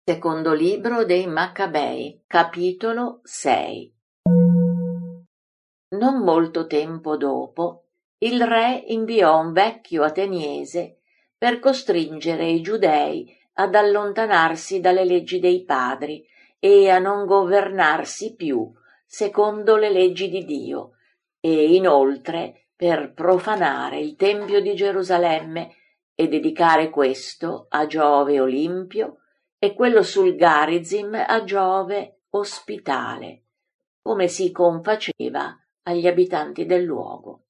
Secondo libro dei Maccabei, capitolo 6. Non molto tempo dopo, il re inviò un vecchio ateniese per costringere i giudei ad allontanarsi dalle leggi dei padri e a non governarsi più secondo le leggi di Dio, e inoltre per profanare il Tempio di Gerusalemme e dedicare questo a Giove Olimpio e quello sul Garizim a Giove Ospitale, come si confaceva agli abitanti del luogo.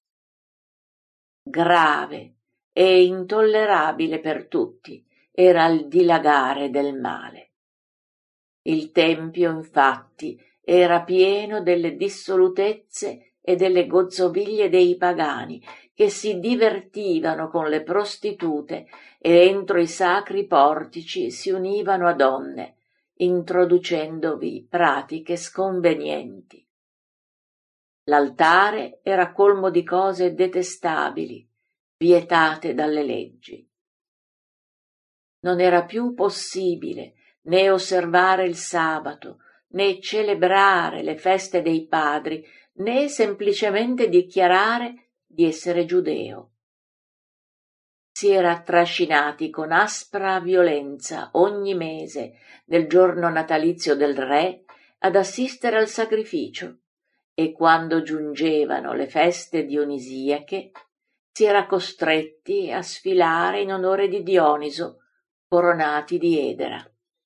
Grave e intollerabile per tutti era il dilagare del male. Il tempio, infatti, era pieno delle dissolutezze e delle gozzoviglie dei pagani che si divertivano con le prostitute e entro i sacri portici si univano a donne, introducendovi pratiche sconvenienti. L'altare era colmo di cose detestabili, vietate dalle leggi. Non era più possibile né osservare il sabato, né celebrare le feste dei padri, né semplicemente dichiarare di essere giudeo. Si era trascinati con aspra violenza ogni mese nel giorno natalizio del re ad assistere al sacrificio, e quando giungevano le feste dionisiache si era costretti a sfilare in onore di Dioniso, coronati di edera.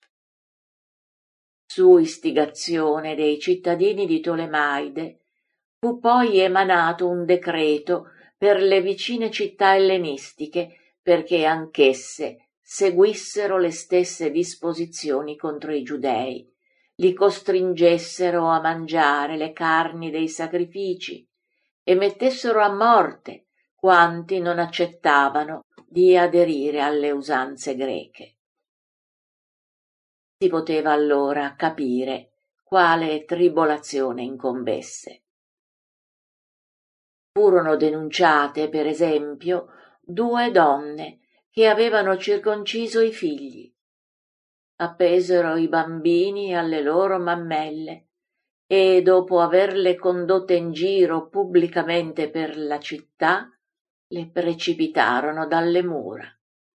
Su istigazione dei cittadini di Tolemaide fu poi emanato un decreto per le vicine città ellenistiche perché anch'esse seguissero le stesse disposizioni contro i giudei, li costringessero a mangiare le carni dei sacrifici e mettessero a morte quanti non accettavano di aderire alle usanze greche. Si poteva allora capire quale tribolazione incombesse. Furono denunciate, per esempio, 2 donne che avevano circonciso i figli. Appesero i bambini alle loro mammelle e, dopo averle condotte in giro pubblicamente per la città, le precipitarono dalle mura.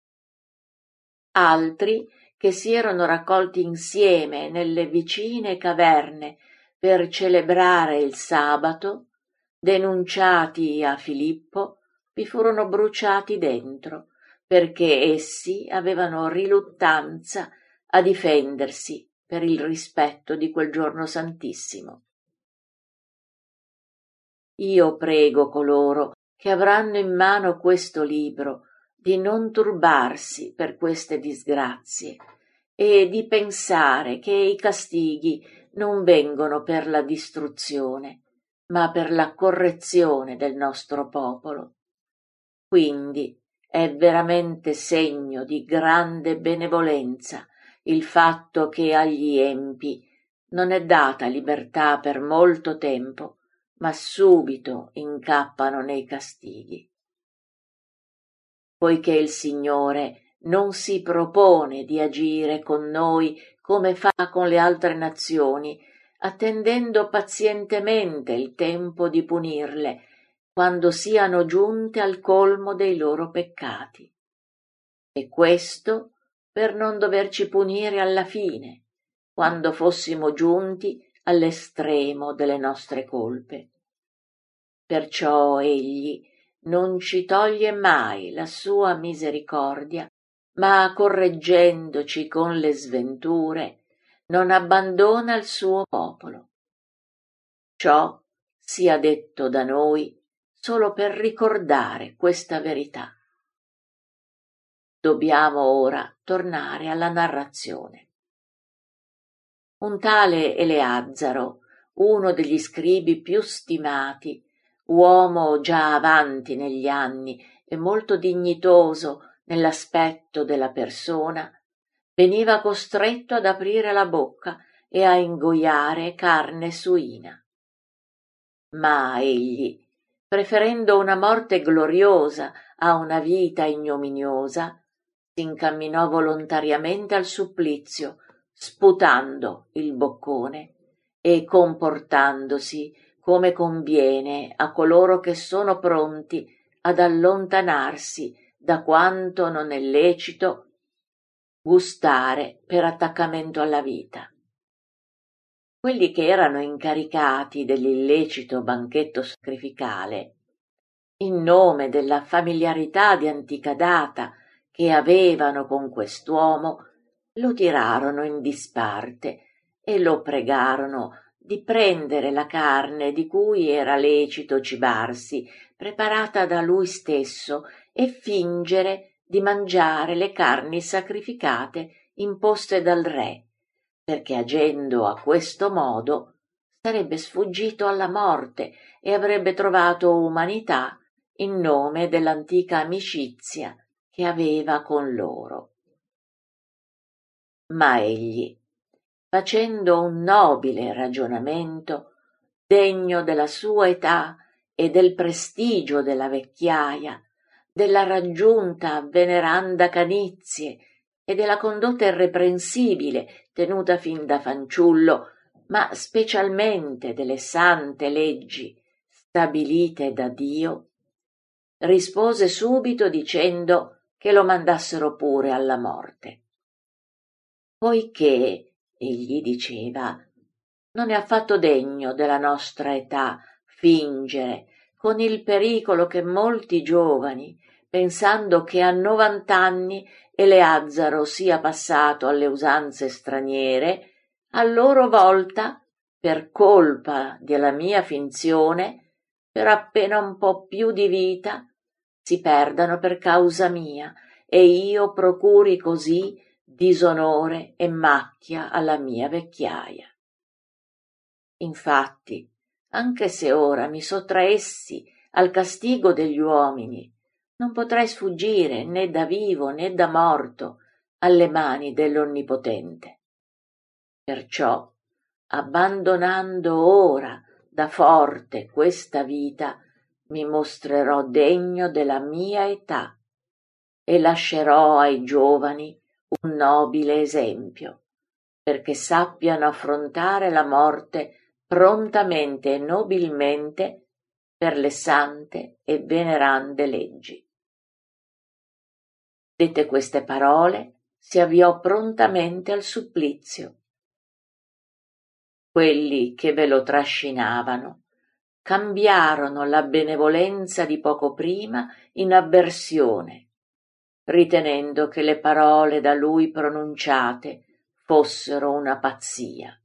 Altri, che si erano raccolti insieme nelle vicine caverne per celebrare il sabato, denunciati a Filippo, vi furono bruciati dentro, perché essi avevano riluttanza a difendersi per il rispetto di quel giorno santissimo. Io prego coloro che avranno in mano questo libro di non turbarsi per queste disgrazie e di pensare che i castighi non vengono per la distruzione, ma per la correzione del nostro popolo. Quindi è veramente segno di grande benevolenza il fatto che agli empi non è data libertà per molto tempo, ma subito incappano nei castighi. Poiché il Signore non si propone di agire con noi come fa con le altre nazioni, attendendo pazientemente il tempo di punirle quando siano giunte al colmo dei loro peccati. E questo per non doverci punire alla fine, quando fossimo giunti all'estremo delle nostre colpe. Perciò egli non ci toglie mai la sua misericordia, ma correggendoci con le sventure, non abbandona il suo popolo. Ciò sia detto da noi solo per ricordare questa verità. Dobbiamo ora tornare alla narrazione. Un tale Eleazzaro, uno degli scribi più stimati, uomo già avanti negli anni e molto dignitoso nell'aspetto della persona, veniva costretto ad aprire la bocca e a ingoiare carne suina. Ma egli, preferendo una morte gloriosa a una vita ignominiosa, si incamminò volontariamente al supplizio sputando il boccone e comportandosi come conviene a coloro che sono pronti ad allontanarsi da quanto non è lecito gustare per attaccamento alla vita. Quelli che erano incaricati dell'illecito banchetto sacrificale, in nome della familiarità di antica data che avevano con quest'uomo, lo tirarono in disparte e lo pregarono di prendere la carne di cui era lecito cibarsi, preparata da lui stesso, e fingere di mangiare le carni sacrificate imposte dal re, perché agendo a questo modo sarebbe sfuggito alla morte e avrebbe trovato umanità in nome dell'antica amicizia che aveva con loro. Ma egli, facendo un nobile ragionamento, degno della sua età e del prestigio della vecchiaia, della raggiunta veneranda canizie e della condotta irreprensibile tenuta fin da fanciullo, ma specialmente delle sante leggi stabilite da Dio, rispose subito dicendo che lo mandassero pure alla morte. Poiché, egli diceva, non è affatto degno della nostra età fingere, con il pericolo che molti giovani, pensando che a 90 anni Eleazzaro sia passato alle usanze straniere, a loro volta, per colpa della mia finzione, per appena un po' più di vita, si perdano per causa mia, e io procuri così disonore e macchia alla mia vecchiaia. Infatti, anche se ora mi sottraessi al castigo degli uomini, non potrei sfuggire né da vivo né da morto alle mani dell'Onnipotente. Perciò, abbandonando ora da forte questa vita, mi mostrerò degno della mia età e lascerò ai giovani un nobile esempio, perché sappiano affrontare la morte prontamente e nobilmente per le sante e venerande leggi. Dette queste parole, si avviò prontamente al supplizio. Quelli che ve lo trascinavano cambiarono la benevolenza di poco prima in avversione, ritenendo che le parole da lui pronunciate fossero una pazzia.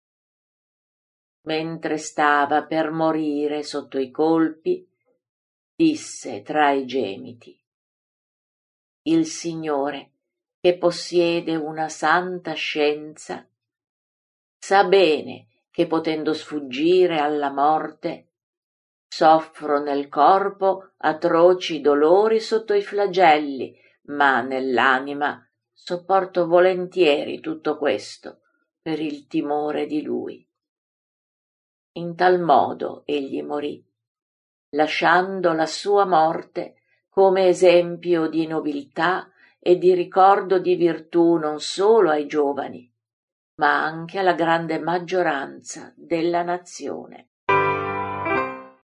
Mentre stava per morire sotto i colpi, disse tra i gemiti: il Signore, che possiede una santa scienza, sa bene che potendo sfuggire alla morte, soffro nel corpo atroci dolori sotto i flagelli, ma nell'anima sopporto volentieri tutto questo per il timore di Lui. In tal modo egli morì, lasciando la sua morte come esempio di nobiltà e di ricordo di virtù non solo ai giovani, ma anche alla grande maggioranza della nazione.